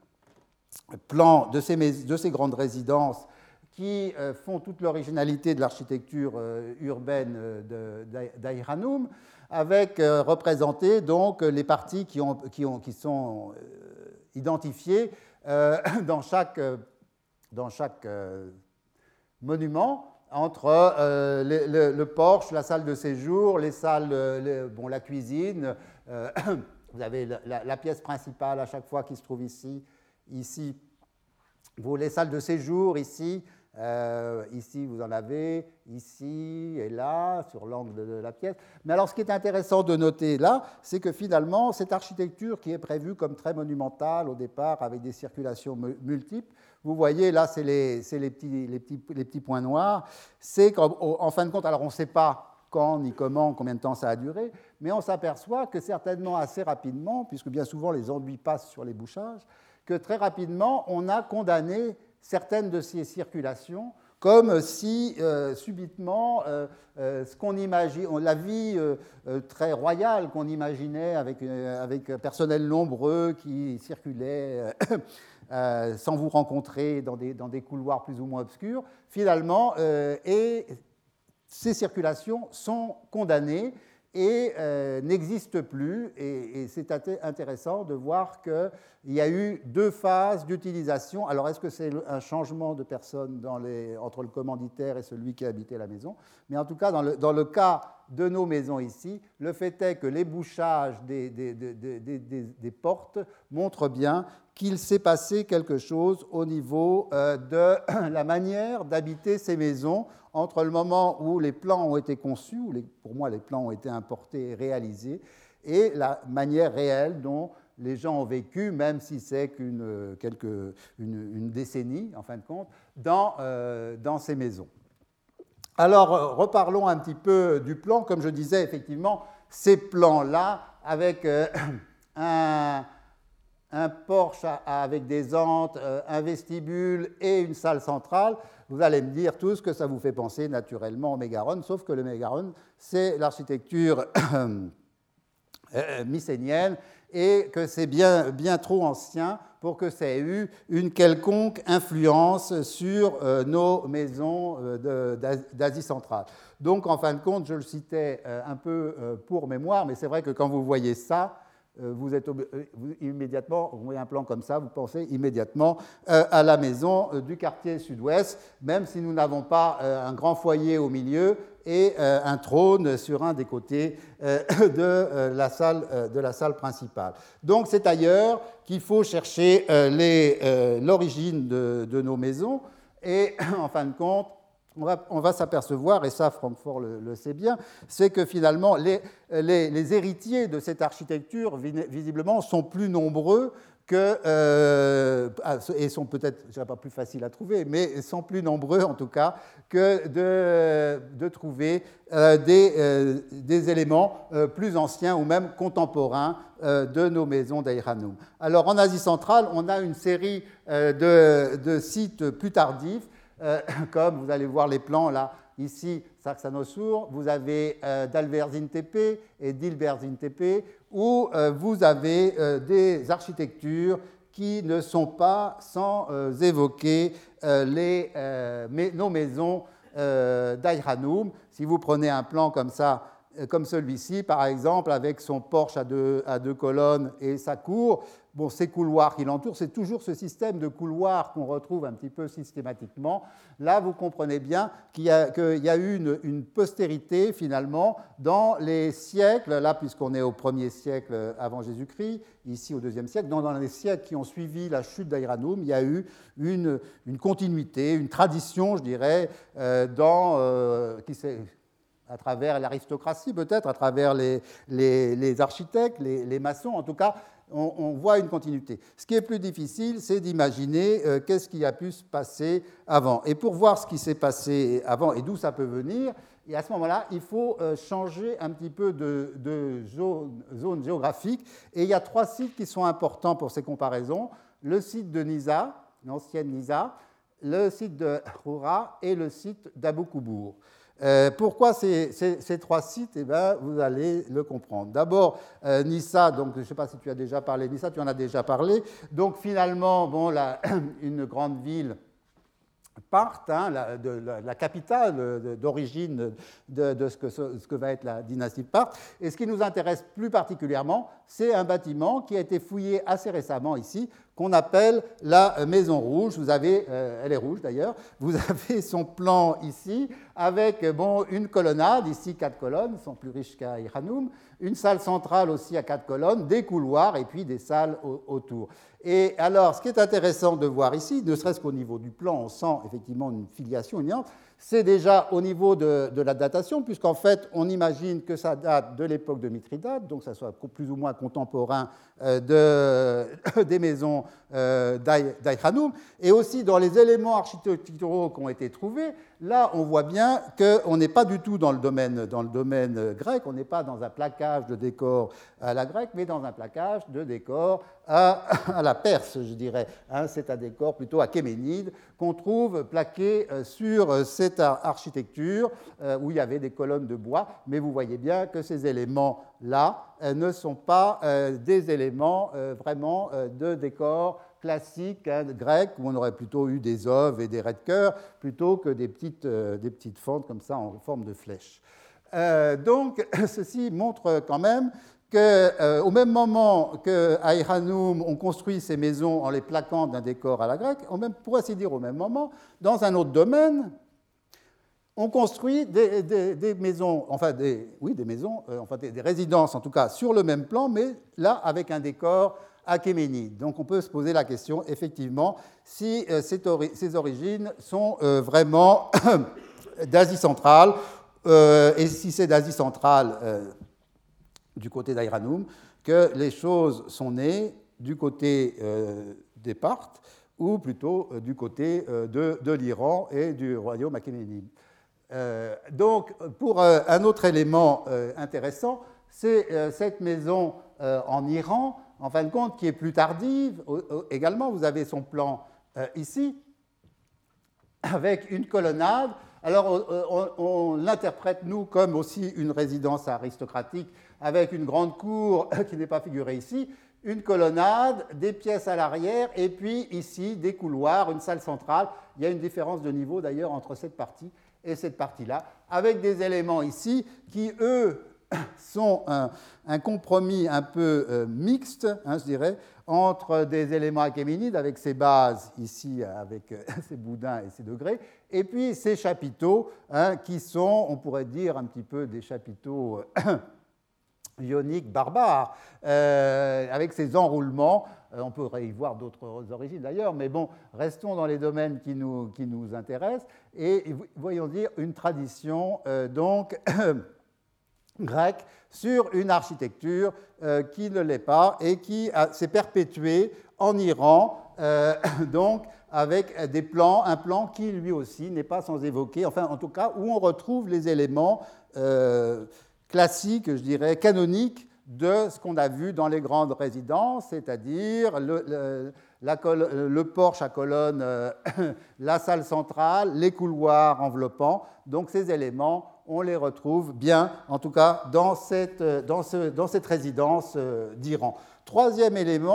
plans de ces, de ces grandes résidences qui euh, font toute l'originalité de l'architecture euh, urbaine euh, d'Aïr-Hanoum, avec euh, représenté donc les parties qui, ont, qui, ont, qui sont euh, identifiées euh, dans chaque, dans chaque euh, monument, entre euh, le, le, le porche, la salle de séjour, les salles, les, bon, la cuisine. Euh, vous avez la, la, la pièce principale à chaque fois qui se trouve ici, ici. Vous, les salles de séjour ici. Euh, ici, vous en avez, ici et là, sur l'angle de la pièce. Mais alors, ce qui est intéressant de noter là, c'est que finalement, cette architecture qui est prévue comme très monumentale au départ, avec des circulations multiples, vous voyez, là, c'est les, c'est les, petits, les, petits, les petits points noirs. C'est qu'en fin de compte, alors on ne sait pas quand, ni comment, combien de temps ça a duré, mais on s'aperçoit que certainement assez rapidement, puisque bien souvent les enduits passent sur les bouchages, que très rapidement, on a condamné certaines de ces circulations, comme si euh, subitement euh, euh, ce qu'on imagine, la vie euh, euh, très royale qu'on imaginait avec, euh, avec personnel nombreux qui circulait euh, euh, sans vous rencontrer dans des, dans des couloirs plus ou moins obscurs, finalement, euh, et ces circulations sont condamnées et euh, n'existent plus. Et, et c'est intéressant de voir qu'il y a eu deux phases d'utilisation. Alors, est-ce que c'est un changement de personne dans les, entre le commanditaire et celui qui habitait la maison? Mais en tout cas, dans le, dans le cas de nos maisons ici, le fait est que les bouchages des, des, des, des, des, des portes montrent bien qu'il s'est passé quelque chose au niveau euh, de la manière d'habiter ces maisons entre le moment où les plans ont été conçus, où les, pour moi les plans ont été importés et réalisés, et la manière réelle dont les gens ont vécu, même si c'est qu'une quelques, une, une décennie, en fin de compte, dans, euh, dans ces maisons. Alors, reparlons un petit peu du plan. Comme je disais, effectivement, ces plans-là, avec euh, un... un porche avec des antres, un vestibule et une salle centrale, vous allez me dire tous que ça vous fait penser naturellement au Mégaron, sauf que le Mégaron, c'est l'architecture mycénienne et que c'est bien, bien trop ancien pour que ça ait eu une quelconque influence sur euh, nos maisons euh, d'Asie centrale. Donc, en fin de compte, je le citais euh, un peu euh, pour mémoire, mais c'est vrai que quand vous voyez ça, Vous êtes vous, immédiatement, vous voyez un plan comme ça, vous pensez immédiatement euh, à la maison euh, du quartier sud-ouest, même si nous n'avons pas euh, un grand foyer au milieu et euh, un trône sur un des côtés euh, de, euh, la salle, euh, de la salle principale. Donc c'est ailleurs qu'il faut chercher euh, les, euh, l'origine de, de nos maisons et en fin de compte, on va, on va s'apercevoir, et ça Francfort le, le sait bien, c'est que finalement les, les, les héritiers de cette architecture visiblement sont plus nombreux que, euh, et sont peut-être, je ne sais pas, plus faciles à trouver, mais sont plus nombreux en tout cas que de, de trouver euh, des, euh, des éléments euh, plus anciens ou même contemporains euh, de nos maisons d'Aïr-Hanoum. Alors en Asie centrale, on a une série euh, de, de sites plus tardifs. Euh, comme vous allez voir les plans là, ici, Sarksanosur, vous avez euh, d'Alverzin-Tepe et d'Ilberzin-Tepe, où euh, vous avez euh, des architectures qui ne sont pas sans euh, évoquer euh, les, euh, mais, nos maisons euh, d'Aïr-Hanoum. Si vous prenez un plan comme ça, comme celui-ci, par exemple, avec son porche à deux, à deux colonnes et sa cour. Bon, ces couloirs qui l'entourent, c'est toujours ce système de couloirs qu'on retrouve un petit peu systématiquement. Là, vous comprenez bien qu'il y a, qu'il y a eu une, une postérité, finalement, dans les siècles, là, puisqu'on est au premier siècle avant Jésus-Christ, ici au deuxième siècle, dans, dans les siècles qui ont suivi la chute d'Aïranoum, il y a eu une, une continuité, une tradition, je dirais, euh, dans, euh, qui s'est... à travers l'aristocratie peut-être, à travers les, les, les architectes, les, les maçons, en tout cas, on, on voit une continuité. Ce qui est plus difficile, c'est d'imaginer euh, qu'est-ce qui a pu se passer avant. Et pour voir ce qui s'est passé avant et d'où ça peut venir, et à ce moment-là, il faut euh, changer un petit peu de, de zone, zone géographique. Et il y a trois sites qui sont importants pour ces comparaisons. Le site de Nisa, l'ancienne Nisa, le site de Roura et le site d'Abou Koubour. Euh, pourquoi ces, ces, ces trois sites? Eh bien, vous allez le comprendre. D'abord, euh, Nissa, donc, je ne sais pas si tu as déjà parlé, Nissa, tu en as déjà parlé. Donc, finalement, bon, la, une grande ville Parthe, hein, la, de, la, la capitale d'origine de, de ce, que, ce que va être la dynastie de Parthe. Et ce qui nous intéresse plus particulièrement, c'est un bâtiment qui a été fouillé assez récemment ici, qu'on appelle la Maison Rouge. Vous avez, euh, elle est rouge d'ailleurs, vous avez son plan ici, avec bon, une colonnade, ici quatre colonnes, ils sont plus riches qu'à Aïranoum, une salle centrale aussi à quatre colonnes, des couloirs et puis des salles au, autour. Et alors, ce qui est intéressant de voir ici, ne serait-ce qu'au niveau du plan, on sent effectivement une filiation, une c'est déjà au niveau de, de la datation, puisqu'en fait, on imagine que ça date de l'époque de Mithridate, donc ça soit plus ou moins contemporain de, des maisons d'Aïranoum, et aussi dans les éléments architecturaux qui ont été trouvés, là, on voit bien qu'on n'est pas du tout dans le domaine, dans le domaine grec, on n'est pas dans un plaquage de décors à la grecque, mais dans un plaquage de décors à, à la perse, je dirais. Hein, c'est un décor plutôt achéménide qu'on trouve plaqué sur cette architecture où il y avait des colonnes de bois, mais vous voyez bien que ces éléments-là ne sont pas des éléments vraiment de décor classique hein, grec, où on aurait plutôt eu des oves et des raies de cœur, plutôt que des petites, euh, des petites fentes comme ça en forme de flèche. Euh, donc, ceci montre quand même qu'au euh, même moment qu'à Aïranoum, on construit ces maisons en les plaquant d'un décor à la grecque, on même, pour ainsi dire au même moment, dans un autre domaine, on construit des, des, des maisons, enfin des, oui, des maisons, euh, enfin des, des résidences en tout cas, sur le même plan, mais là avec un décor achéménide. Donc on peut se poser la question, effectivement, si euh, ces origines sont euh, vraiment d'Asie centrale, euh, et si c'est d'Asie centrale euh, du côté d'Aïranoum, que les choses sont nées du côté euh, des Parthes, ou plutôt euh, du côté euh, de, de l'Iran et du royaume achéménide. Euh, donc, pour euh, un autre élément euh, intéressant, c'est euh, cette maison euh, en Iran, en fin de compte, qui est plus tardive. Également, vous avez son plan euh, ici, avec une colonnade. Alors, on, on, on l'interprète, nous, comme aussi une résidence aristocratique, avec une grande cour qui n'est pas figurée ici, une colonnade, des pièces à l'arrière, et puis ici, des couloirs, une salle centrale. Il y a une différence de niveau, d'ailleurs, entre cette partie et cette partie-là, avec des éléments ici qui, eux, sont un, un compromis un peu euh, mixte, hein, je dirais, entre des éléments achéménides avec ces bases ici, avec euh, ces boudins et ces degrés, et puis ces chapiteaux hein, qui sont, on pourrait dire, un petit peu des chapiteaux euh, ioniques barbares, euh, avec ces enroulements. Euh, on pourrait y voir d'autres origines d'ailleurs, mais bon, restons dans les domaines qui nous, qui nous intéressent, et voyons dire une tradition, euh, donc, grecque sur une architecture euh, qui ne l'est pas et qui s'est perpétuée en Iran, euh, donc avec des plans, un plan qui lui aussi n'est pas sans évoquer, enfin en tout cas où on retrouve les éléments euh, classiques, je dirais, canoniques de ce qu'on a vu dans les grandes résidences, c'est-à-dire le, le, la col- le porche à colonnes, euh, la salle centrale, les couloirs enveloppants, donc ces éléments on les retrouve bien, en tout cas, dans cette, dans ce, dans cette résidence d'Iran. Troisième élément,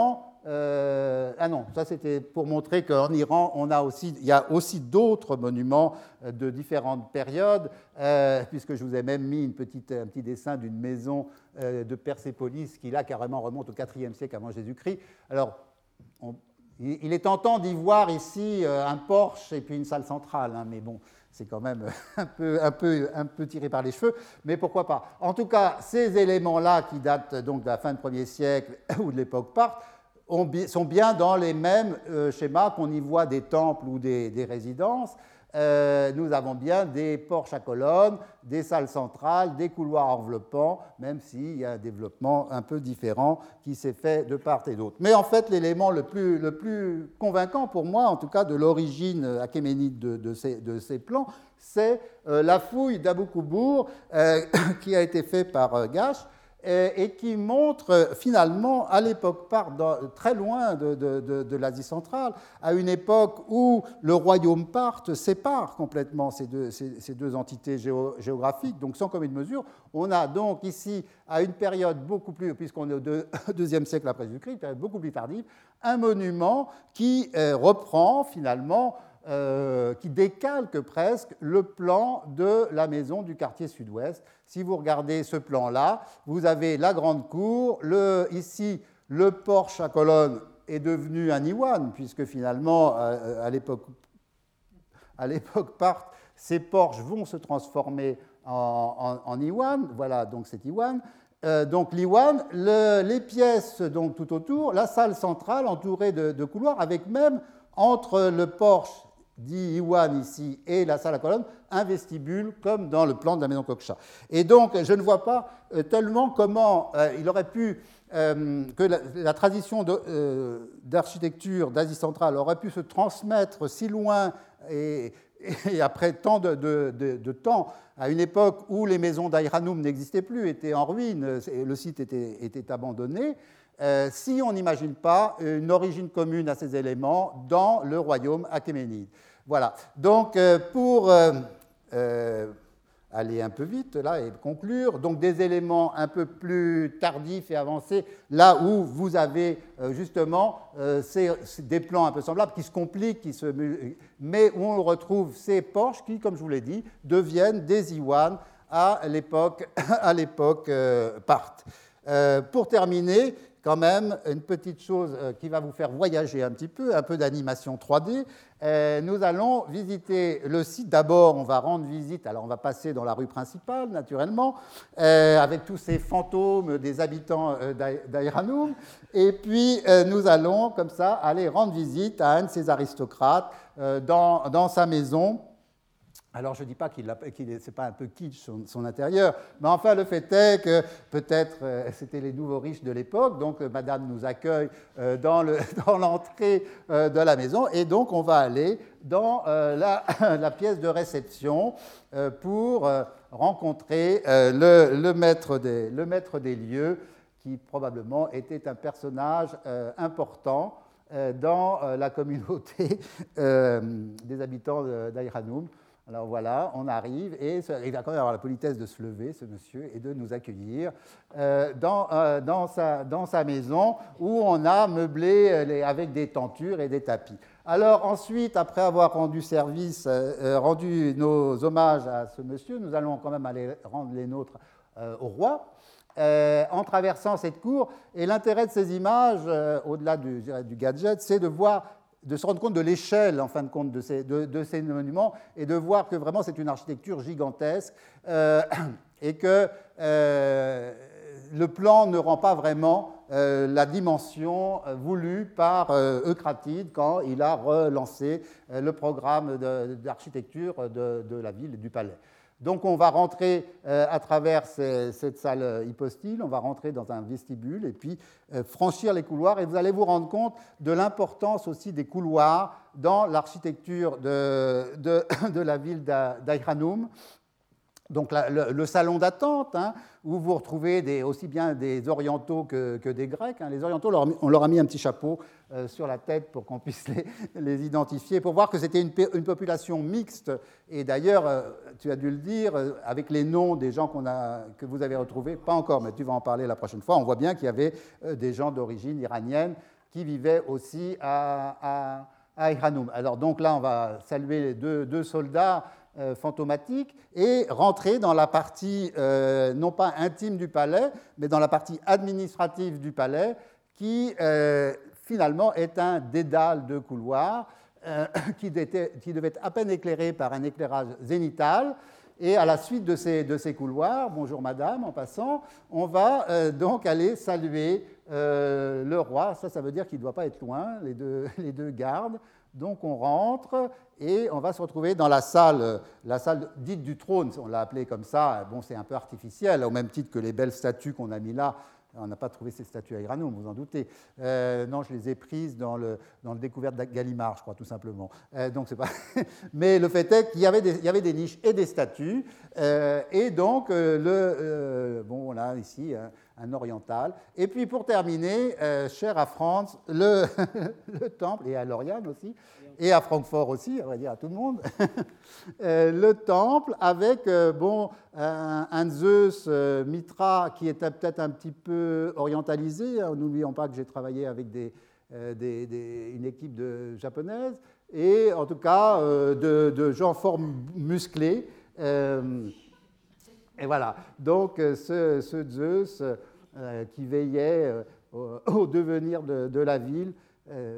Euh, ah non, ça c'était pour montrer qu'en Iran, on a aussi, il y a aussi d'autres monuments de différentes périodes, euh, puisque je vous ai même mis une petite, un petit dessin d'une maison euh, de Persépolis qui là carrément remonte au quatrième siècle avant Jésus-Christ. Alors, on, il est tentant d'y voir ici un porche et puis une salle centrale, hein, mais bon, c'est quand même un peu, un, peu, un peu tiré par les cheveux, mais pourquoi pas. En tout cas, ces éléments-là, qui datent donc de la fin du premier siècle ou de l'époque parthe, ont, sont bien dans les mêmes euh, schémas qu'on y voit des temples ou des, des résidences. Euh, nous avons bien des porches à colonnes, des salles centrales, des couloirs enveloppants, même s'il y a un développement un peu différent qui s'est fait de part et d'autre. Mais en fait, l'élément le plus, le plus convaincant pour moi, en tout cas de l'origine achéménide de, de, ces, de ces plans, c'est euh, la fouille d'Abou Koubour euh, qui a été faite par euh, Gache, et qui montre finalement à l'époque parthe, très loin de, de, de, de l'Asie centrale, à une époque où le royaume parthe sépare complètement ces deux, ces, ces deux entités géo, géographiques, donc sans commune mesure. On a donc ici, à une période beaucoup plus, puisqu'on est au deux, deuxième siècle après Jésus-Christ, une période beaucoup plus tardive, un monument qui euh, reprend finalement Euh, qui décalque presque le plan de la maison du quartier sud-ouest. Si vous regardez ce plan-là, vous avez la grande cour, le, ici le porche à colonnes est devenu un iwan, puisque finalement, à l'époque, à l'époque parthe, ces porches vont se transformer en, en, en iwan. Voilà, donc c'est iwan. Euh, donc l'iwan, le, les pièces donc, tout autour, la salle centrale entourée de, de couloirs, avec même entre le porche dit Iwan ici et la salle à colonnes, un vestibule comme dans le plan de la maison Koksha. Et donc, je ne vois pas euh, tellement comment euh, il aurait pu, euh, que la, la tradition de, euh, d'architecture d'Asie centrale aurait pu se transmettre si loin et, et après tant de, de, de, de temps, à une époque où les maisons d'Aïranoum n'existaient plus, étaient en ruine, le site était, était abandonné. Euh, si on n'imagine pas une origine commune à ces éléments dans le royaume achéménide. Voilà. Donc, euh, pour euh, euh, aller un peu vite là et conclure, donc des éléments un peu plus tardifs et avancés, là où vous avez euh, justement euh, ces, des plans un peu semblables qui se compliquent, qui se, mais où on retrouve ces porches qui, comme je vous l'ai dit, deviennent des iwans à l'époque, à l'époque euh, parthe. Euh, pour terminer, quand même, une petite chose qui va vous faire voyager un petit peu, un peu d'animation trois D. Euh, nous allons visiter le site. D'abord, on va rendre visite, alors on va passer dans la rue principale, naturellement, euh, avec tous ces fantômes des habitants euh, d'Aïranoum. Et puis, euh, nous allons, comme ça, aller rendre visite à un de ces aristocrates euh, dans, dans sa maison. Alors, je ne dis pas qu'il n'est c'est pas un peu kitsch son, son intérieur, mais enfin, le fait est que peut-être euh, c'était les nouveaux riches de l'époque, donc euh, madame nous accueille euh, dans, le, dans l'entrée euh, de la maison, et donc on va aller dans euh, la, la pièce de réception euh, pour euh, rencontrer euh, le, le, maître des, le maître des lieux, qui probablement était un personnage euh, important euh, dans euh, la communauté euh, des habitants d'Aïranoum. Alors voilà, on arrive et il va quand même avoir la politesse de se lever, ce monsieur, et de nous accueillir euh, dans, euh, dans, sa, dans sa maison où on a meublé les, avec des tentures et des tapis. Alors ensuite, après avoir rendu service, euh, rendu nos hommages à ce monsieur, nous allons quand même aller rendre les nôtres euh, au roi. Euh, en traversant cette cour, et l'intérêt de ces images, euh, au-delà du, du gadget, c'est de voir de se rendre compte de l'échelle, en fin de compte, de ces, de, de ces monuments et de voir que vraiment c'est une architecture gigantesque euh, et que euh, le plan ne rend pas vraiment euh, la dimension voulue par euh, Eucratide quand il a relancé euh, le programme de, d'architecture de, de la ville et du palais. Donc on va rentrer euh, à travers ces, cette salle hypostyle, on va rentrer dans un vestibule et puis euh, franchir les couloirs et vous allez vous rendre compte de l'importance aussi des couloirs dans l'architecture de, de, de la ville d'Aïranoum. Donc la, le, le salon d'attente, hein, où vous retrouvez des, aussi bien des orientaux que, que des grecs. Hein. Les orientaux, on leur a mis un petit chapeau euh, sur la tête pour qu'on puisse les, les identifier, pour voir que c'était une, une population mixte. Et d'ailleurs, euh, tu as dû le dire, euh, avec les noms des gens qu'on a, que vous avez retrouvés, pas encore, mais tu vas en parler la prochaine fois, on voit bien qu'il y avait euh, des gens d'origine iranienne qui vivait aussi à, à, à Ihanoum. Alors donc là, on va saluer les deux, deux soldats euh, fantomatiques et rentrer dans la partie, euh, non pas intime du palais, mais dans la partie administrative du palais, qui euh, finalement est un dédale de couloirs euh, qui, était, qui devait être à peine éclairé par un éclairage zénithal. Et à la suite de ces, de ces couloirs, bonjour madame, en passant, on va euh, donc aller saluer euh, le roi. Ça, ça veut dire qu'il ne doit pas être loin, les deux, les deux gardes. Donc on rentre et on va se retrouver dans la salle, la salle dite du trône, on l'a appelée comme ça. Bon, c'est un peu artificiel, au même titre que les belles statues qu'on a mis là. On n'a pas trouvé ces statues à Ihanoum, vous en doutez. Euh, non, je les ai prises dans le, dans le découverte de Gallimard, je crois, tout simplement. Euh, donc, c'est pas... Mais le fait est qu'il y avait des, il y avait des niches et des statues. Euh, et donc, euh, le, euh, bon, on a ici un, un oriental. Et puis, pour terminer, euh, cher à Franz, le, le temple, et à Lauriane aussi, et à Francfort aussi, on va dire à tout le monde, euh, le temple avec euh, bon, un, un Zeus euh, Mitra qui était peut-être un petit peu orientalisé. N'oublions pas que j'ai travaillé avec des, euh, des, des, une équipe de japonaise, et en tout cas euh, de, de gens fort musclés. Euh, et voilà, donc ce, ce Zeus euh, qui veillait euh, au, au devenir de, de la ville. Euh,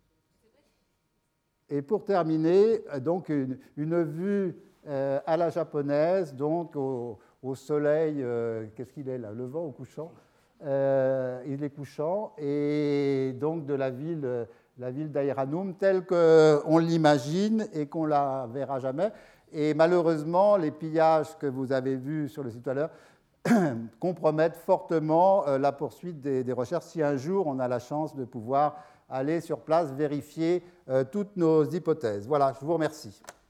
Et pour terminer, donc une, une vue euh, à la japonaise, donc au, au soleil, euh, qu'est-ce qu'il est là, levant ou couchant euh, Il est couchant, et donc de la ville, la ville d'Ihanoum telle qu'on l'imagine et qu'on ne la verra jamais. Et malheureusement, les pillages que vous avez vus sur le site tout à l'heure compromettent fortement euh, la poursuite des, des recherches si un jour on a la chance de pouvoir aller sur place, vérifier euh, toutes nos hypothèses. Voilà, je vous remercie.